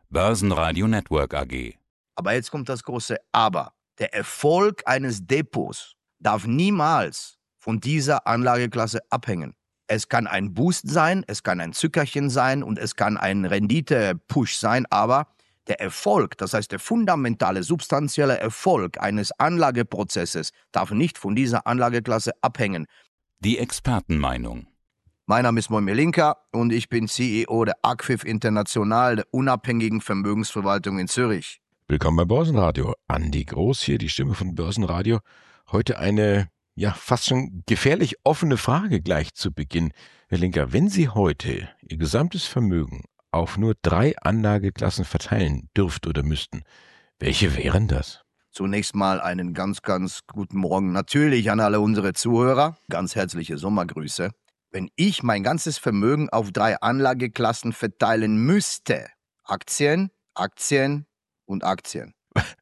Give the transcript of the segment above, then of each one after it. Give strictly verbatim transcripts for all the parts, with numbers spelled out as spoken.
Börsenradio Network A G. Aber jetzt kommt das große Aber. Der Erfolg eines Depots darf niemals von dieser Anlageklasse abhängen. Es kann ein Boost sein, es kann ein Zückerchen sein und es kann ein Rendite-Push sein, aber der Erfolg, das heißt der fundamentale, substanzielle Erfolg eines Anlageprozesses darf nicht von dieser Anlageklasse abhängen. Die Expertenmeinung. Mein Name ist Moimir Linker und ich bin C E O der A Q F International, der unabhängigen Vermögensverwaltung in Zürich. Willkommen beim Börsenradio. Andi Groß hier, die Stimme von Börsenradio. Heute eine, ja, fast schon gefährlich offene Frage gleich zu Beginn. Herr Linker, wenn Sie heute Ihr gesamtes Vermögen auf nur drei Anlageklassen verteilen dürft oder müssten, welche wären das? Zunächst mal einen ganz, ganz guten Morgen natürlich an alle unsere Zuhörer. Ganz herzliche Sommergrüße. Wenn ich mein ganzes Vermögen auf drei Anlageklassen verteilen müsste, Aktien, Aktien und Aktien.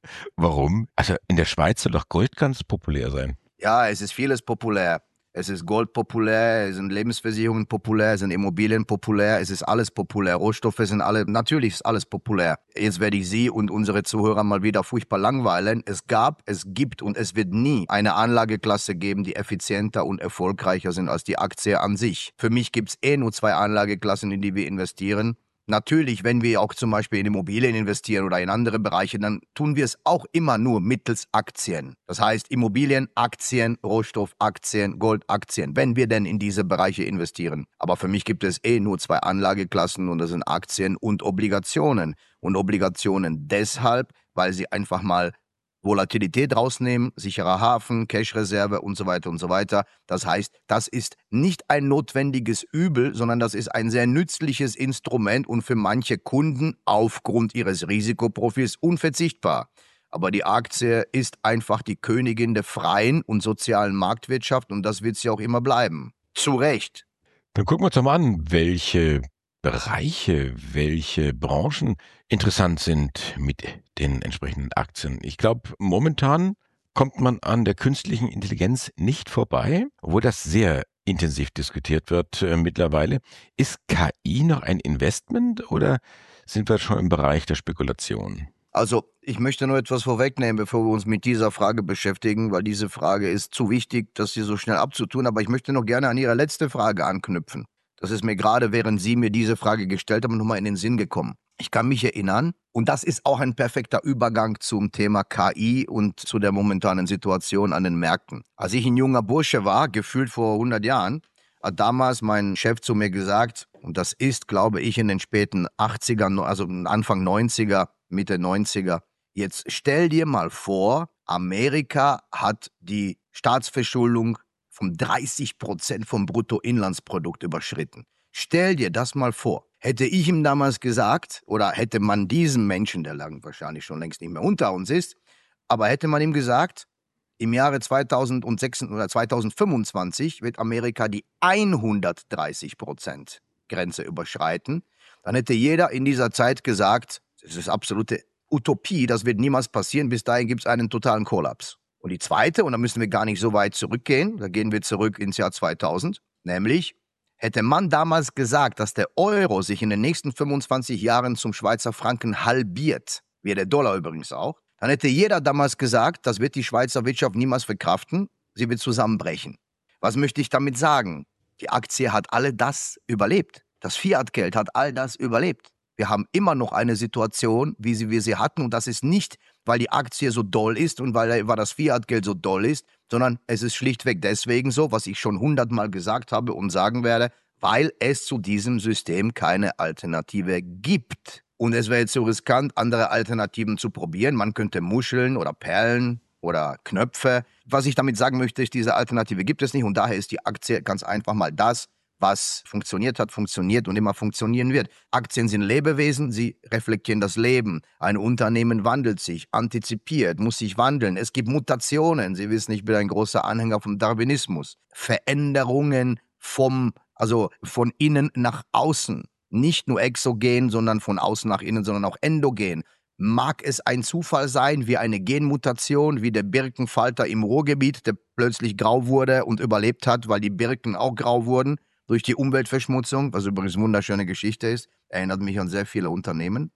Warum? Also in der Schweiz soll doch Gold ganz populär sein. Ja, es ist vieles populär. Es ist Gold populär, es sind Lebensversicherungen populär, es sind Immobilien populär, es ist alles populär. Rohstoffe sind alle, natürlich ist alles populär. Jetzt werde ich Sie und unsere Zuhörer mal wieder furchtbar langweilen. Es gab, es gibt und es wird nie eine Anlageklasse geben, die effizienter und erfolgreicher sind als die Aktie an sich. Für mich gibt es eh nur zwei Anlageklassen, in die wir investieren. Natürlich, wenn wir auch zum Beispiel in Immobilien investieren oder in andere Bereiche, dann tun wir es auch immer nur mittels Aktien. Das heißt Immobilien, Aktien, Rohstoffaktien, Goldaktien, wenn wir denn in diese Bereiche investieren. Aber für mich gibt es eh nur zwei Anlageklassen und das sind Aktien und Obligationen. Und Obligationen deshalb, weil sie einfach mal Volatilität rausnehmen, sicherer Hafen, Cash-Reserve und so weiter und so weiter. Das heißt, das ist nicht ein notwendiges Übel, sondern das ist ein sehr nützliches Instrument und für manche Kunden aufgrund ihres Risikoprofils unverzichtbar. Aber die Aktie ist einfach die Königin der freien und sozialen Marktwirtschaft und das wird sie auch immer bleiben. Zu Recht. Dann gucken wir uns doch mal an, welche Bereiche, welche Branchen interessant sind mit den entsprechenden Aktien. Ich glaube, momentan kommt man an der künstlichen Intelligenz nicht vorbei, obwohl das sehr intensiv diskutiert wird äh, mittlerweile. Ist K I noch ein Investment oder sind wir schon im Bereich der Spekulation? Also, ich möchte nur etwas vorwegnehmen, bevor wir uns mit dieser Frage beschäftigen, weil diese Frage ist zu wichtig, das hier so schnell abzutun. Aber ich möchte noch gerne an Ihre letzte Frage anknüpfen. Das ist mir gerade, während Sie mir diese Frage gestellt haben, nochmal in den Sinn gekommen. Ich kann mich erinnern, und das ist auch ein perfekter Übergang zum Thema K I und zu der momentanen Situation an den Märkten. Als ich ein junger Bursche war, gefühlt vor hundert Jahren, hat damals mein Chef zu mir gesagt, und das ist, glaube ich, in den späten achtzigern, also Anfang neunziger, Mitte neunziger, jetzt stell dir mal vor, Amerika hat die Staatsverschuldung von dreißig Prozent vom Bruttoinlandsprodukt überschritten. Stell dir das mal vor. Hätte ich ihm damals gesagt, oder hätte man diesem Menschen, der lang wahrscheinlich schon längst nicht mehr unter uns ist, aber hätte man ihm gesagt, im Jahre zweitausendsechs oder zweitausendfünfundzwanzig wird Amerika die hundertdreißig Prozent Grenze überschreiten, dann hätte jeder in dieser Zeit gesagt, das ist absolute Utopie, das wird niemals passieren, bis dahin gibt es einen totalen Kollaps. Und die zweite, und da müssen wir gar nicht so weit zurückgehen, da gehen wir zurück ins Jahr zweitausend, nämlich hätte man damals gesagt, dass der Euro sich in den nächsten fünfundzwanzig Jahren zum Schweizer Franken halbiert, wie der Dollar übrigens auch, dann hätte jeder damals gesagt, das wird die Schweizer Wirtschaft niemals verkraften, sie wird zusammenbrechen. Was möchte ich damit sagen? Die Aktie hat all das überlebt. Das Fiat-Geld hat all das überlebt. Wir haben immer noch eine Situation, wie sie, wir sie hatten. Und das ist nicht, weil die Aktie so doll ist und weil, weil das Fiat-Geld so doll ist, sondern es ist schlichtweg deswegen so, was ich schon hundertmal gesagt habe und sagen werde, weil es zu diesem System keine Alternative gibt. Und es wäre jetzt so riskant, andere Alternativen zu probieren. Man könnte Muscheln oder Perlen oder Knöpfe. Was ich damit sagen möchte, ist, diese Alternative gibt es nicht. Und daher ist die Aktie ganz einfach mal das, was funktioniert hat, funktioniert und immer funktionieren wird. Aktien sind Lebewesen, sie reflektieren das Leben. Ein Unternehmen wandelt sich, antizipiert, muss sich wandeln. Es gibt Mutationen. Sie wissen, ich bin ein großer Anhänger vom Darwinismus. Veränderungen vom, also von innen nach außen. Nicht nur exogen, sondern von außen nach innen, sondern auch endogen. Mag es ein Zufall sein, wie eine Genmutation, wie der Birkenfalter im Ruhrgebiet, der plötzlich grau wurde und überlebt hat, weil die Birken auch grau wurden durch die Umweltverschmutzung, was übrigens eine wunderschöne Geschichte ist, erinnert mich an sehr viele Unternehmen.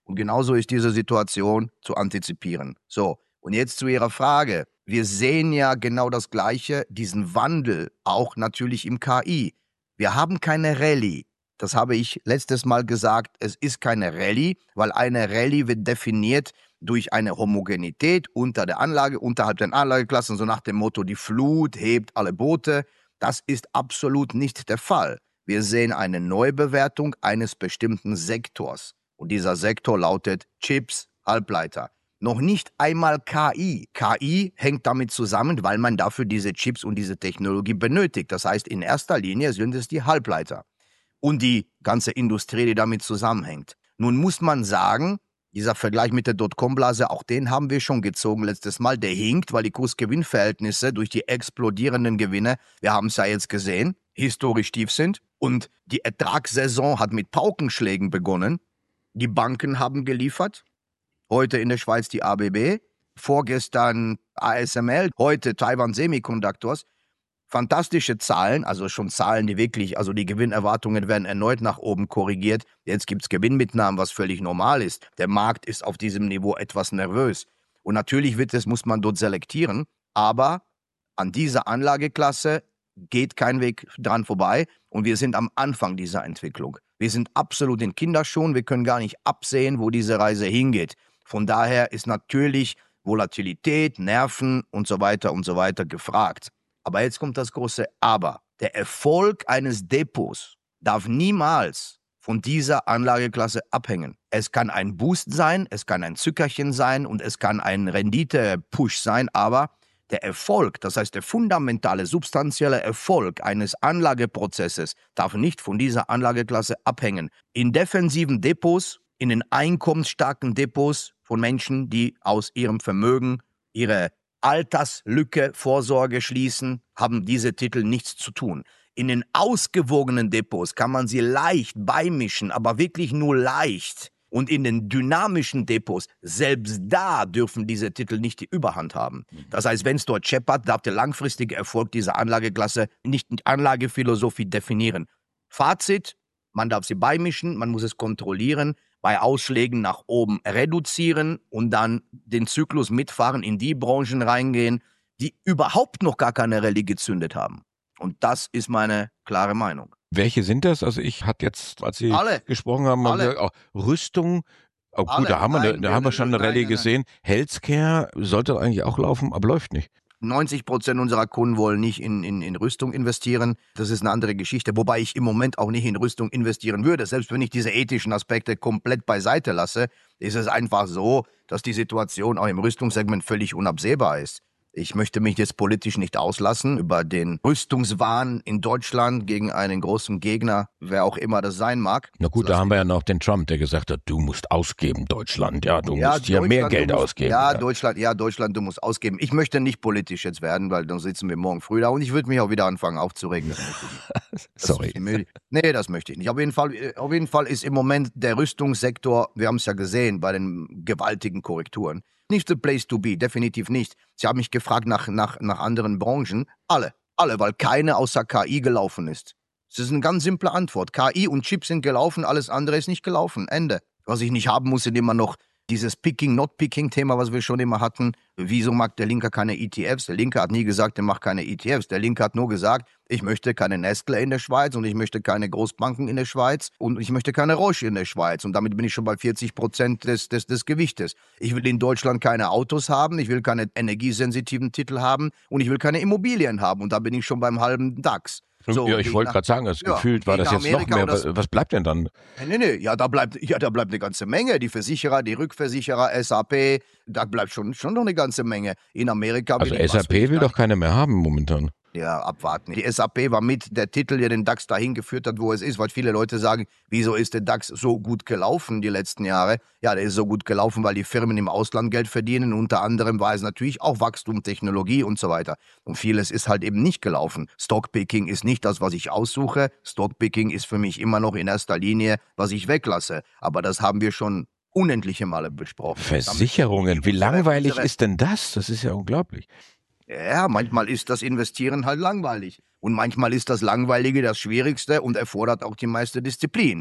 Und genauso ist diese Situation zu antizipieren. So, und jetzt zu Ihrer Frage. Wir sehen ja genau das Gleiche, diesen Wandel, auch natürlich im K I. Wir haben keine Rallye. Das habe ich letztes Mal gesagt. Es ist keine Rallye, weil eine Rallye wird definiert durch eine Homogenität unter der Anlage, unterhalb der Anlageklassen, so nach dem Motto, die Flut hebt alle Boote. Das ist absolut nicht der Fall. Wir sehen eine Neubewertung eines bestimmten Sektors. Und dieser Sektor lautet Chips, Halbleiter. Noch nicht einmal K I. K I hängt damit zusammen, weil man dafür diese Chips und diese Technologie benötigt. Das heißt, in erster Linie sind es die Halbleiter und die ganze Industrie, die damit zusammenhängt. Nun muss man sagen, dieser Vergleich mit der Dotcom-Blase, auch den haben wir schon gezogen letztes Mal, der hinkt, weil die Kurs-Gewinn-Verhältnisse durch die explodierenden Gewinne, wir haben es ja jetzt gesehen, historisch tief sind. Und die Ertragssaison hat mit Paukenschlägen begonnen. Die Banken haben geliefert. Heute in der Schweiz die A B B, vorgestern A S M L, heute Taiwan Semiconductors. Fantastische Zahlen, also schon Zahlen, die wirklich, also die Gewinnerwartungen werden erneut nach oben korrigiert. Jetzt gibt es Gewinnmitnahmen, was völlig normal ist. Der Markt ist auf diesem Niveau etwas nervös. Und natürlich wird es, muss man dort selektieren, aber an dieser Anlageklasse geht kein Weg dran vorbei und wir sind am Anfang dieser Entwicklung. Wir sind absolut in Kinderschuhen, wir können gar nicht absehen, wo diese Reise hingeht. Von daher ist natürlich Volatilität, Nerven und so weiter und so weiter gefragt. Aber jetzt kommt das große Aber. Der Erfolg eines Depots darf niemals von dieser Anlageklasse abhängen. Es kann ein Boost sein, es kann ein Zückerchen sein und es kann ein Rendite-Push sein, aber der Erfolg, das heißt der fundamentale, substanzielle Erfolg eines Anlageprozesses darf nicht von dieser Anlageklasse abhängen. In defensiven Depots, in den einkommensstarken Depots von Menschen, die aus ihrem Vermögen ihre Alterslücke, Vorsorge schließen, haben diese Titel nichts zu tun. In den ausgewogenen Depots kann man sie leicht beimischen, aber wirklich nur leicht. Und in den dynamischen Depots, selbst da dürfen diese Titel nicht die Überhand haben. Das heißt, wenn es dort scheppert, darf der langfristige Erfolg dieser Anlageklasse nicht die Anlagephilosophie definieren. Fazit, man darf sie beimischen, man muss es kontrollieren, bei Ausschlägen nach oben reduzieren und dann den Zyklus mitfahren, in die Branchen reingehen, die überhaupt noch gar keine Rallye gezündet haben. Und das ist meine klare Meinung. Welche sind das? Also ich hatte jetzt, als Sie Alle. gesprochen haben, haben Alle. gesagt, oh, Rüstung, oh, gut, Alle. da haben wir, Nein, eine, da haben wir schon eine nein, Rallye nein, gesehen. Healthcare sollte eigentlich auch laufen, aber läuft nicht. neunzig Prozent unserer Kunden wollen nicht in, in, in Rüstung investieren. Das ist eine andere Geschichte, wobei ich im Moment auch nicht in Rüstung investieren würde. Selbst wenn ich diese ethischen Aspekte komplett beiseite lasse, ist es einfach so, dass die Situation auch im Rüstungssegment völlig unabsehbar ist. Ich möchte mich jetzt politisch nicht auslassen über den Rüstungswahn in Deutschland gegen einen großen Gegner, wer auch immer das sein mag. Na gut, da haben wir ja noch den Trump, der gesagt hat, du musst ausgeben, Deutschland. Ja, du Ja, musst hier mehr Deutschland, Geld du musst, ausgeben. Ja, Ja. Deutschland, ja, Deutschland, du musst ausgeben. Ich möchte nicht politisch jetzt werden, weil dann sitzen wir morgen früh da und ich würde mich auch wieder anfangen aufzuregen. Das möchte ich nicht. Das Sorry. ist- Nee, das möchte ich nicht. Auf jeden Fall, auf jeden Fall ist im Moment der Rüstungssektor, wir haben es ja gesehen bei den gewaltigen Korrekturen, nicht the place to be, definitiv nicht. Sie haben mich gefragt nach, nach, nach anderen Branchen. Alle, alle, weil keine außer K I gelaufen ist. Das ist eine ganz simple Antwort. K I und Chips sind gelaufen, alles andere ist nicht gelaufen. Ende. Was ich nicht haben muss, sind immer noch dieses Picking-Not-Picking-Thema, was wir schon immer hatten. Wieso mag der Linke keine E T Fs? Der Linke hat nie gesagt, er macht keine E T Fs. Der Linke hat nur gesagt, ich möchte keine Nestle in der Schweiz und ich möchte keine Großbanken in der Schweiz und ich möchte keine Roche in der Schweiz. Und damit bin ich schon bei vierzig Prozent des, des, des Gewichtes. Ich will in Deutschland keine Autos haben, ich will keine energiesensitiven Titel haben und ich will keine Immobilien haben. Und da bin ich schon beim halben DAX. So, ja, ich wollte nach- gerade sagen, das ja, gefühlt war gegen das jetzt noch Amerika mehr. oder Was, so. was bleibt denn dann? Nee, nee, ja, da bleibt, ja, da bleibt eine ganze Menge. Die Versicherer, die Rückversicherer, S A P, da bleibt schon, schon noch eine ganze Menge. In Amerika Also will ich- was S A P ich will gar doch keiner mehr haben momentan. Ja, abwarten. Die S A P war mit der Titel, der den DAX dahin geführt hat, wo es ist, weil viele Leute sagen, wieso ist der DAX so gut gelaufen die letzten Jahre? Ja, der ist so gut gelaufen, weil die Firmen im Ausland Geld verdienen. Unter anderem war es natürlich auch Wachstum, Technologie und so weiter. Und vieles ist halt eben nicht gelaufen. Stockpicking ist nicht das, was ich aussuche. Stockpicking ist für mich immer noch in erster Linie, was ich weglasse. Aber das haben wir schon unendliche Male besprochen. Versicherungen, wie Unsere- langweilig unsere- ist denn das? Das ist ja unglaublich. Ja, manchmal ist das Investieren halt langweilig. Und manchmal ist das Langweilige das Schwierigste und erfordert auch die meiste Disziplin.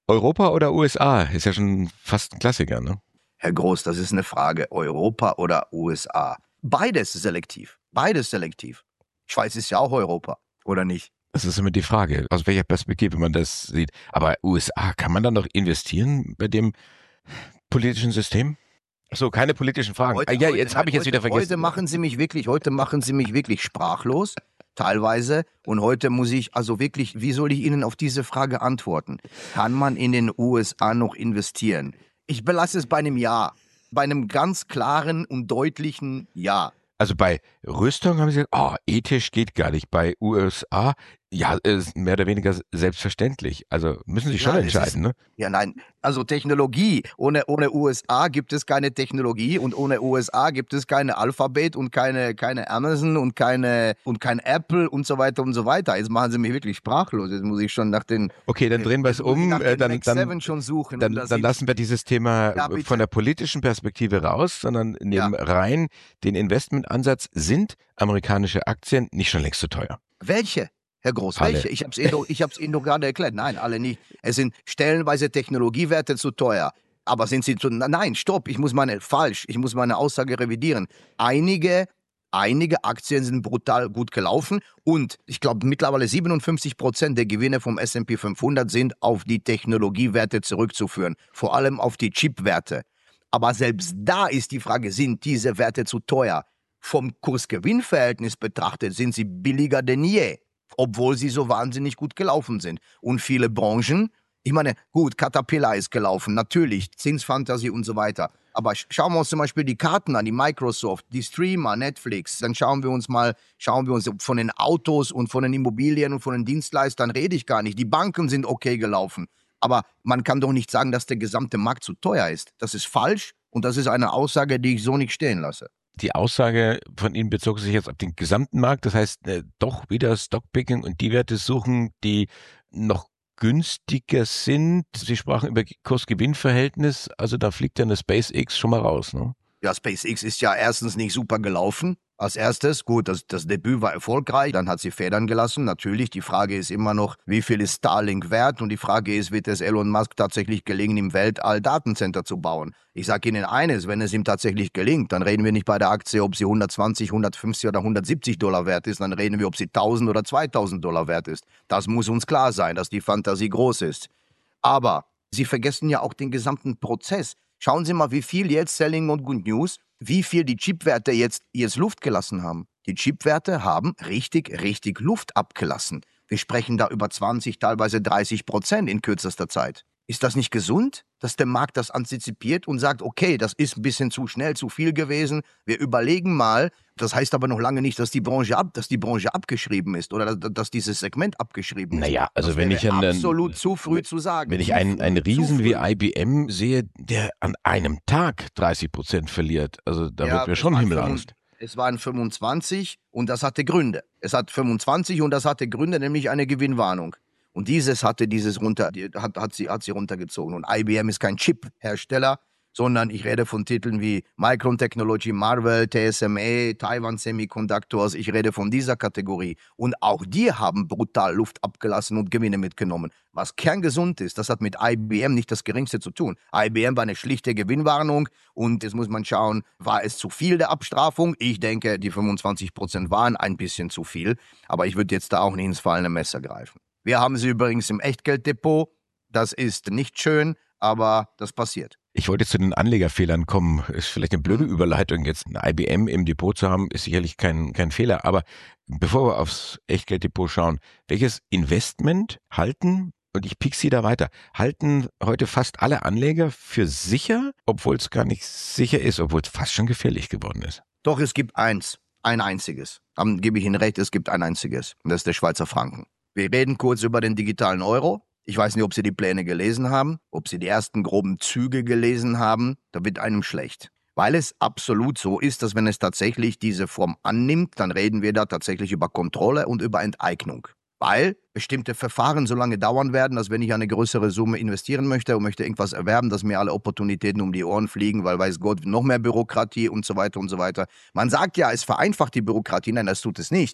Europa oder U S A? Ist ja schon fast ein Klassiker, ne? Herr Groß, das ist eine Frage. Europa oder U S A? Beides selektiv. Beides selektiv. Schweiz ist ja auch Europa, oder nicht? Das ist immer die Frage, aus welcher Perspektive man das sieht. Aber U S A, kann man da noch investieren bei dem politischen System? So, keine politischen Fragen. Heute, ah, ja, heute, jetzt nein, habe ich jetzt heute, wieder vergessen. Heute machen Sie mich wirklich, heute machen Sie mich wirklich sprachlos, teilweise. Und heute muss ich, also wirklich, wie soll ich Ihnen auf diese Frage antworten? Kann man in den U S A noch investieren? Ich belasse es bei einem Ja. Bei einem ganz klaren und deutlichen Ja. Also bei Rüstung haben sie gesagt, oh, ethisch geht gar nicht. Bei U S A, ja, ist mehr oder weniger selbstverständlich. Also müssen sie schon Ja, entscheiden, ist, ne? Ja, nein, also Technologie. Ohne, ohne U S A gibt es keine Technologie und ohne U S A gibt es keine Alphabet und keine, keine Amazon und keine und kein Apple und so weiter und so weiter. Jetzt machen Sie mich wirklich sprachlos. Jetzt muss ich schon nach den Okay, dann drehen wir es um. nach den Dann, Mac dann, sieben schon suchen. dann, und dann lassen wir dieses Thema Ja, bitte. von der politischen Perspektive raus, sondern nehmen Ja. rein den Investmentansatz. Sind amerikanische Aktien nicht schon längst zu teuer? Welche? Herr Groß, Alle. welche? Ich habe es Ihnen, doch- ich hab's Ihnen doch gerade erklärt. Nein, alle nicht. Es sind stellenweise Technologiewerte zu teuer. Aber sind sie zu... Na, Nein, stopp, ich muss meine... Falsch, ich muss meine Aussage revidieren. Einige, einige Aktien sind brutal gut gelaufen und ich glaube mittlerweile siebenundfünfzig Prozent der Gewinne vom S und P fünfhundert sind auf die Technologiewerte zurückzuführen. Vor allem auf die Chipwerte. Aber selbst da ist die Frage, sind diese Werte zu teuer? Vom Kurs-Gewinn-Verhältnis betrachtet sind sie billiger denn je, obwohl sie so wahnsinnig gut gelaufen sind. Und viele Branchen, ich meine, gut, Caterpillar ist gelaufen, natürlich, Zinsfantasie und so weiter. Aber sch- schauen wir uns zum Beispiel die Karten an, die Microsoft, die Streamer, Netflix. Dann schauen wir uns mal, schauen wir uns von den Autos und von den Immobilien und von den Dienstleistern rede ich gar nicht. Die Banken sind okay gelaufen. Aber man kann doch nicht sagen, dass der gesamte Markt zu teuer ist. Das ist falsch und das ist eine Aussage, die ich so nicht stehen lasse. Die Aussage von Ihnen bezog sich jetzt auf den gesamten Markt. Das heißt, äh, doch wieder Stockpicking und die Werte suchen, die noch günstiger sind. Sie sprachen über Kurs-Gewinn-Verhältnis. Also da fliegt ja eine SpaceX schon mal raus, ne? Ja, SpaceX ist ja erstens nicht super gelaufen. Als erstes, gut, das, das Debüt war erfolgreich, dann hat sie Federn gelassen. Natürlich, die Frage ist immer noch, wie viel ist Starlink wert? Und die Frage ist, wird es Elon Musk tatsächlich gelingen, im Weltall Datencenter zu bauen? Ich sage Ihnen eines, wenn es ihm tatsächlich gelingt, dann reden wir nicht bei der Aktie, ob sie hundertzwanzig, hundertfünfzig oder hundertsiebzig Dollar wert ist, dann reden wir, ob sie tausend oder zweitausend Dollar wert ist. Das muss uns klar sein, dass die Fantasie groß ist. Aber Sie vergessen ja auch den gesamten Prozess. Schauen Sie mal, wie viel jetzt Selling und Good News, wie viel die Chipwerte jetzt, jetzt Luft gelassen haben. Die Chipwerte haben richtig, richtig Luft abgelassen. Wir sprechen da über zwanzig, teilweise dreißig Prozent in kürzester Zeit. Ist das nicht gesund, dass der Markt das antizipiert und sagt, okay, das ist ein bisschen zu schnell, zu viel gewesen, wir überlegen mal. Das heißt aber noch lange nicht, dass die Branche, ab, dass die Branche abgeschrieben ist oder dass, dass dieses Segment abgeschrieben ist. Naja, also das wenn wäre ich an den- absolut zu früh zu sagen. Wenn ich Zu einen, früh, einen zu Riesen wie früh. I B M sehe, der an einem Tag dreißig Prozent verliert, also da Ja, wird mir es schon waren Himmelangst. fünfund- Es waren fünfundzwanzig und das hatte Gründe. Es hat fünfundzwanzig und das hatte Gründe, nämlich eine Gewinnwarnung. Und dieses hatte dieses runter, die- hat, hat, sie, hat sie runtergezogen. Und I B M ist kein Chip-Hersteller, sondern ich rede von Titeln wie Micron Technology, Marvell, T S M A, Taiwan Semiconductors. Ich rede von dieser Kategorie. Und auch die haben brutal Luft abgelassen und Gewinne mitgenommen. Was kerngesund ist, das hat mit I B M nicht das Geringste zu tun. I B M war eine schlichte Gewinnwarnung und jetzt muss man schauen, war es zu viel der Abstrafung? Ich denke, die fünfundzwanzig Prozent waren ein bisschen zu viel, aber ich würde jetzt da auch nicht ins fallende Messer greifen. Wir haben sie übrigens im Echtgelddepot. Das ist nicht schön, aber das passiert. Ich wollte zu den Anlegerfehlern kommen. Ist vielleicht eine blöde Überleitung, jetzt ein I B M im Depot zu haben, ist sicherlich kein, kein Fehler. Aber bevor wir aufs Echtgelddepot schauen, welches Investment halten, und ich piek Sie da weiter, halten heute fast alle Anleger für sicher, obwohl es gar nicht sicher ist, obwohl es fast schon gefährlich geworden ist? Doch es gibt eins, ein einziges. Dann gebe ich Ihnen recht, es gibt ein einziges. Und das ist der Schweizer Franken. Wir reden kurz über den digitalen Euro. Ich weiß nicht, ob Sie die Pläne gelesen haben, ob Sie die ersten groben Züge gelesen haben. Da wird einem schlecht. Weil es absolut so ist, dass wenn es tatsächlich diese Form annimmt, dann reden wir da tatsächlich über Kontrolle und über Enteignung. Weil bestimmte Verfahren so lange dauern werden, dass wenn ich eine größere Summe investieren möchte und möchte irgendwas erwerben, dass mir alle Opportunitäten um die Ohren fliegen, weil weiß Gott, noch mehr Bürokratie und so weiter und so weiter. Man sagt ja, es vereinfacht die Bürokratie. Nein, das tut es nicht.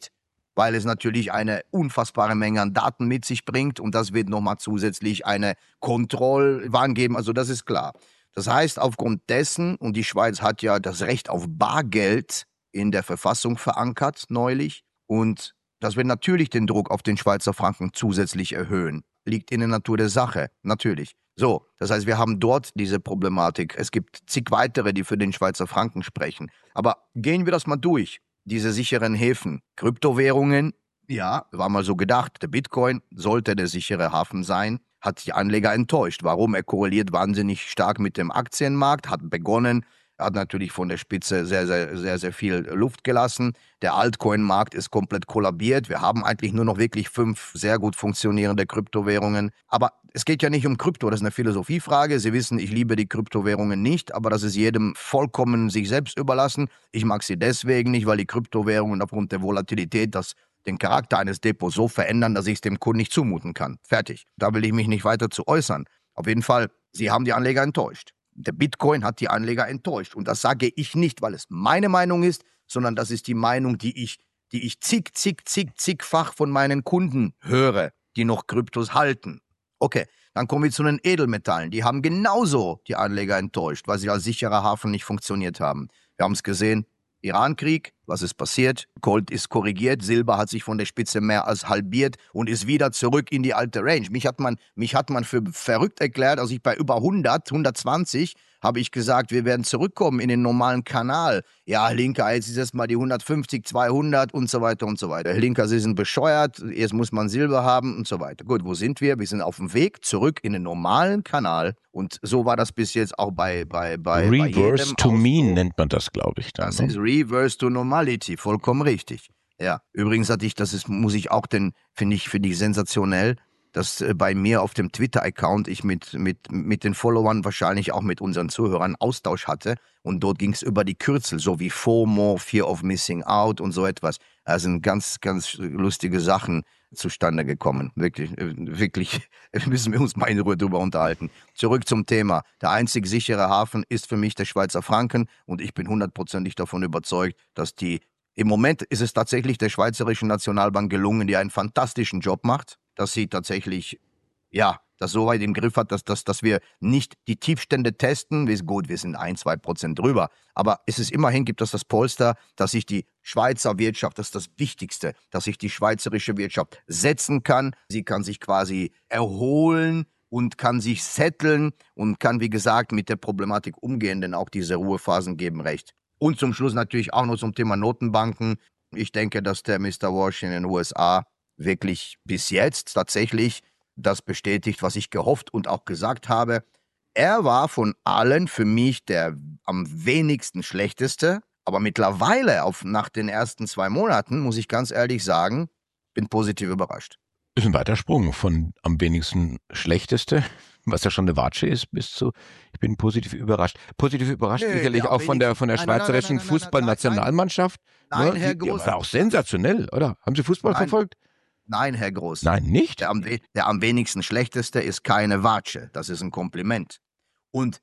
weil es natürlich eine unfassbare Menge an Daten mit sich bringt und das wird nochmal zusätzlich eine Kontrollwarn geben, also das ist klar. Das heißt, aufgrund dessen, und die Schweiz hat ja das Recht auf Bargeld in der Verfassung verankert neulich, und das wird natürlich den Druck auf den Schweizer Franken zusätzlich erhöhen. Liegt in der Natur der Sache, natürlich. So, das heißt, wir haben dort diese Problematik. Es gibt zig weitere, die für den Schweizer Franken sprechen. Aber gehen wir das mal durch. Diese sicheren Häfen, Kryptowährungen, ja, war mal so gedacht, der Bitcoin sollte der sichere Hafen sein, hat die Anleger enttäuscht. Warum? Er korreliert wahnsinnig stark mit dem Aktienmarkt, hat begonnen, hat natürlich von der Spitze sehr, sehr, sehr, sehr viel Luft gelassen. Der Altcoin-Markt ist komplett kollabiert. Wir haben eigentlich nur noch wirklich fünf sehr gut funktionierende Kryptowährungen. Aber es geht ja nicht um Krypto, das ist eine Philosophiefrage. Sie wissen, ich liebe die Kryptowährungen nicht, aber das ist jedem vollkommen sich selbst überlassen. Ich mag sie deswegen nicht, weil die Kryptowährungen aufgrund der Volatilität das den Charakter eines Depots so verändern, dass ich es dem Kunden nicht zumuten kann. Fertig. Da will ich mich nicht weiter zu äußern. Auf jeden Fall, sie haben die Anleger enttäuscht. Der Bitcoin hat die Anleger enttäuscht. Und das sage ich nicht, weil es meine Meinung ist, sondern das ist die Meinung, die ich, die ich zig, zig, zig, zigfach von meinen Kunden höre, die noch Kryptos halten. Okay, dann kommen wir zu den Edelmetallen. Die haben genauso die Anleger enttäuscht, weil sie als sicherer Hafen nicht funktioniert haben. Wir haben es gesehen, Irankrieg, was ist passiert? Gold ist korrigiert, Silber hat sich von der Spitze mehr als halbiert und ist wieder zurück in die alte Range. Mich hat man, mich hat man für verrückt erklärt, als ich bei über hundert, hundertzwanzig habe ich gesagt, wir werden zurückkommen in den normalen Kanal. Ja, Linker, jetzt ist erst mal die hundertfünfzig, zweihundert und so weiter und so weiter. Linker, Sie sind bescheuert, jetzt muss man Silber haben und so weiter. Gut, wo sind wir? Wir sind auf dem Weg zurück in den normalen Kanal und so war das bis jetzt auch bei bei bei Reverse bei to Mean Ausdruck. nennt man das, glaube ich. Dann, Das ne? ist Reverse to Normality, vollkommen richtig. Ja, übrigens hatte ich, das ist, muss ich auch, denn finde ich, finde ich sensationell, dass äh, bei mir auf dem Twitter-Account ich mit, mit, mit den Followern, wahrscheinlich auch mit unseren Zuhörern, Austausch hatte. Und dort ging es über die Kürzel, so wie FOMO, Fear of Missing Out und so etwas. Da sind ganz, ganz lustige Sachen zustande gekommen. Wirklich, äh, wirklich müssen wir uns mal in Ruhe drüber unterhalten. Zurück zum Thema. Der einzig sichere Hafen ist für mich der Schweizer Franken und ich bin hundertprozentig davon überzeugt, dass die, im Moment ist es tatsächlich der Schweizerischen Nationalbank gelungen, die einen fantastischen Job macht, dass sie tatsächlich, ja, das so weit im Griff hat, dass, dass, dass wir nicht die Tiefstände testen. Wir, gut, wir sind ein, zwei Prozent drüber. Aber es ist immerhin, gibt es das Polster, dass sich die Schweizer Wirtschaft, das ist das Wichtigste, dass sich die schweizerische Wirtschaft setzen kann. Sie kann sich quasi erholen und kann sich setteln und kann, wie gesagt, mit der Problematik umgehen, denn auch diese Ruhephasen geben recht. Und zum Schluss natürlich auch noch zum Thema Notenbanken. Ich denke, dass der Mister Walsh in den U S A wirklich bis jetzt tatsächlich das bestätigt, was ich gehofft und auch gesagt habe. Er war von allen für mich der am wenigsten schlechteste, aber mittlerweile auf, nach den ersten zwei Monaten, muss ich ganz ehrlich sagen, bin positiv überrascht. Ist ein weiter Sprung von am wenigsten schlechteste, was ja schon eine Watsche ist, bis zu, ich bin positiv überrascht. Positiv überrascht Nee, sicherlich der auch von der, von der nein, nein, nein, schweizerischen nein, nein, nein, Fußballnationalmannschaft. Nein, Ne? Herr Die, die Groß. war auch sensationell, oder? Haben Sie Fußball Nein. verfolgt? Nein, Herr Groß. Nein, nicht? Der am, we- der am wenigsten schlechteste ist keine Watsche. Das ist ein Kompliment. Und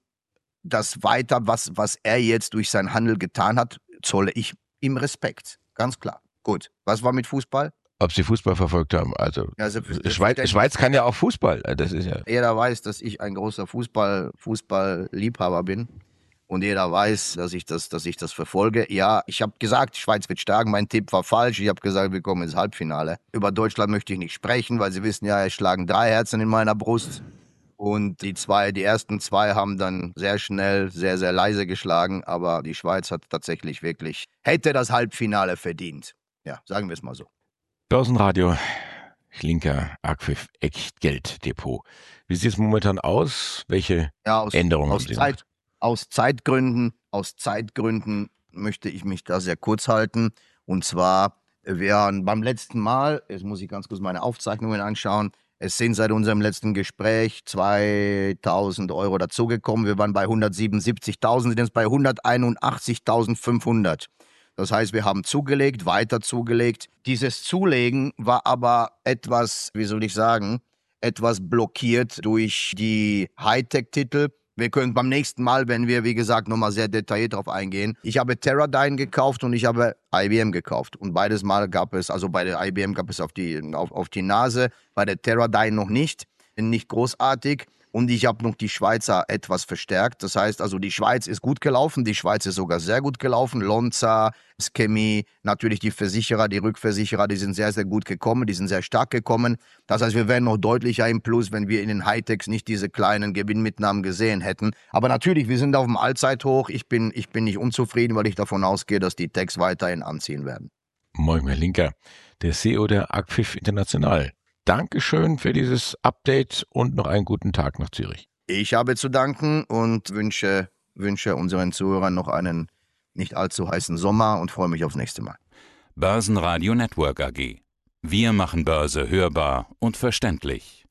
das weiter, was, was er jetzt durch seinen Handel getan hat, zolle ich ihm Respekt. Ganz klar. Gut. Was war mit Fußball? Ob Sie Fußball verfolgt haben? Also, Ja, also, Schweiz, Schweiz kann ja auch Fußball. Das ist ja. Jeder weiß, dass ich ein großer Fußball, Fußballliebhaber bin. Und jeder weiß, dass ich das, dass ich das verfolge. Ja, ich habe gesagt, die Schweiz wird stark. Mein Tipp war falsch. Ich habe gesagt, wir kommen ins Halbfinale. Über Deutschland möchte ich nicht sprechen, weil Sie wissen ja, es schlagen drei Herzen in meiner Brust. Und die zwei, die ersten zwei haben dann sehr schnell, sehr, sehr leise geschlagen. Aber die Schweiz hat tatsächlich wirklich, hätte das Halbfinale verdient. Ja, sagen wir es mal so. Börsenradio, Linker, Arquif, Echtgelddepot. Wie sieht es momentan aus? Welche Ja, aus, Änderungen aus haben Sie Zeit, aus Zeitgründen, aus Zeitgründen möchte ich mich da sehr kurz halten. Und zwar, wir waren beim letzten Mal, jetzt muss ich ganz kurz meine Aufzeichnungen anschauen, es sind seit unserem letzten Gespräch zweitausend Euro dazugekommen. Wir waren bei hundertsiebenundsiebzigtausend, sind jetzt bei hunderteinundachtzigtausendfünfhundert. Das heißt, wir haben zugelegt, weiter zugelegt. Dieses Zulegen war aber etwas, wie soll ich sagen, etwas blockiert durch die Hightech-Titel. Wir können beim nächsten Mal, wenn wir, wie gesagt, nochmal sehr detailliert darauf eingehen. Ich habe Teradyne gekauft und ich habe I B M gekauft. Und beides Mal gab es, also bei der I B M gab es auf die, auf, auf die Nase, bei der Teradyne noch nicht, nicht großartig. Und ich habe noch die Schweizer etwas verstärkt. Das heißt also, die Schweiz ist gut gelaufen, die Schweiz ist sogar sehr gut gelaufen. Lonza, Schemi, natürlich die Versicherer, die Rückversicherer, die sind sehr, sehr gut gekommen, die sind sehr stark gekommen. Das heißt, wir wären noch deutlicher im Plus, wenn wir in den Hightechs nicht diese kleinen Gewinnmitnahmen gesehen hätten. Aber natürlich, wir sind auf dem Allzeithoch. Ich bin, ich bin nicht unzufrieden, weil ich davon ausgehe, dass die Techs weiterhin anziehen werden. Moin, Herr Linker, der C E O der Arcpfiff International. Dankeschön für dieses Update und noch einen guten Tag nach Zürich. Ich habe zu danken und wünsche, wünsche unseren Zuhörern noch einen nicht allzu heißen Sommer und freue mich aufs nächste Mal. Börsenradio Network A G. Wir machen Börse hörbar und verständlich.